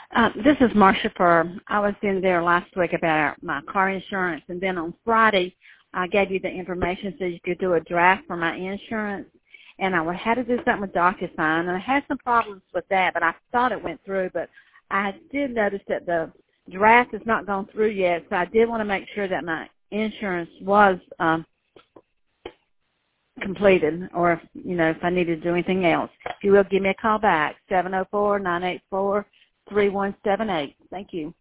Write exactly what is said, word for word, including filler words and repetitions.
Uh, this is Marcia Furr. I was in there last week about my car insurance, and then on Friday I gave you the information so you could do a draft for my insurance, and I had to do something with DocuSign, and I had some problems with that, but I thought it went through, but I did notice that the draft has not gone through yet, so I did want to make sure that my insurance was um, completed, or if, you know, if I needed to do anything else. If you will, give me a call back, seven oh four, nine eight four, three one seven eight. Thank you.